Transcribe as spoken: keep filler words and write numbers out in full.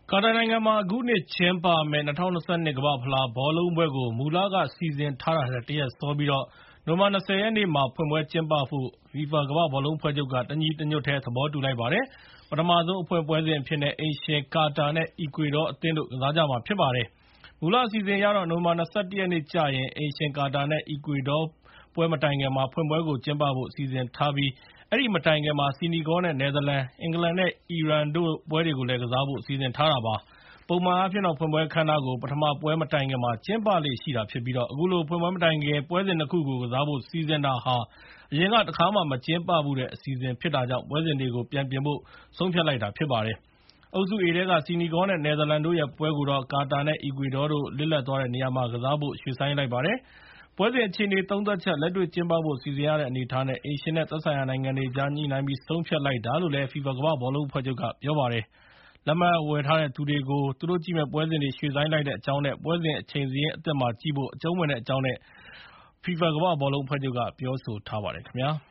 ကာတာနိုင်ငံမှာ အခုနှစ်ကျင်းပမယ့် ၂၀၂၂ ကမ္ဘာ့ဖလားဘောလုံးပွဲကို မူလက စီစဉ်ထားတာထက် တရက်စောပြီး နိုဝင်ဘာ ၂၀ ရက်နေ့မှာ ဖွင့်ပွဲကျင်းပဖို့ FIFA ကမ္ဘာ့ဘောလုံးအဖွဲ့ချုပ်က တညီတညွတ်တည်း သဘောတူလိုက်ပါတယ်။ ပထမဆုံး အဖွင့်ပွဲစဉ်အဖြစ်နဲ့ အိမ်ရှင်ကာတာနဲ့ အီကွေဒေါအသင်းတို့ ကစားကြမှာဖြစ်ပါတယ်။ မူလအစီအစဉ်အရတော့ နိုဝင်ဘာ ၂၁ ရက်နေ့ကျရင် အိမ်ရှင်ကာတာနဲ့ အီကွေဒေါပွဲမတိုင်ခင်မှာ ဖွင့်ပွဲကိုကျင်းပဖို့ စီစဉ်ထားပြီး အဲဒီမတိုင်ခင်မှာ ဆီနီဂေါနဲ့ နယ်သာလန်၊ အင်္ဂလန်နဲ့ အီရန်တို့ပွဲတွေကိုလည်း ကစားဖို့ စီစဉ်ထားတာပါ။ ပုံမှန်အားဖြင့်တော့ ဖွင့်ပွဲအခမ်းအနားကို ပထမပွဲမတိုင်ခင်မှာ ကျင်းပလေ့ရှိတာဖြစ်ပြီး အခုလို ဖွင့်ပွဲမတိုင်ခင် ပွဲစဉ် ၂ ခုကို ကစားဖို့ စီစဉ်တာဟာ အရင်က တခါမှ မကျင်းပဖူးတဲ့ အစီအစဉ်ဖြစ်တာကြောင့် ပွဲစဉ်တွေကို ပြန်ပြင်ဖို့ ဆုံးဖြတ်လိုက်တာဖြစ်ပါတယ်။ အုပ်စု A ထဲက ဆီနီဂေါနဲ့ နယ်သာလန်တို့ရဲ့ပွဲကိုတော့ ကာတာနဲ့ အီကွေဒေါတို့ လစ်လပ်သွားတဲ့နေရာမှာ ကစားဖို့ ရွှေ့ဆိုင်းလိုက်ပါတယ်။ ပွဲစဉ်အခြေအနေ သုံးသပ်ချက်၊ လက်တွေ့ကျင်းပဖို့ စီစဉ်ရတဲ့အနေအထားနဲ့ အိမ်ရှင်နဲ့ သက်ဆိုင်ရာနိုင်ငံတွေကြား ညှိနှိုင်းပြီး ဆုံးဖြတ်လိုက်တာလို့လည်း FIFA ကမ္ဘာ့ဘောလုံးအဖွဲ့ချုပ်က ပြောပါတယ်။ လက်မှတ်ဝယ်ထားတဲ့သူတွေကို သူတို့ကြည့်မယ့်ပွဲစဉ်တွေ ရွှေ့ဆိုင်းလိုက်တဲ့အကြောင်းနဲ့ ပွဲစဉ်အချိန်စာရင်းအသစ်မှာကြည့်ဖို့ အကျုံးဝင်တဲ့အကြောင်း FIFA ကမ္ဘာ့ဘောလုံးအဖွဲ့ချုပ်က ပြောဆိုထားပါတယ်ခင်ဗျာ။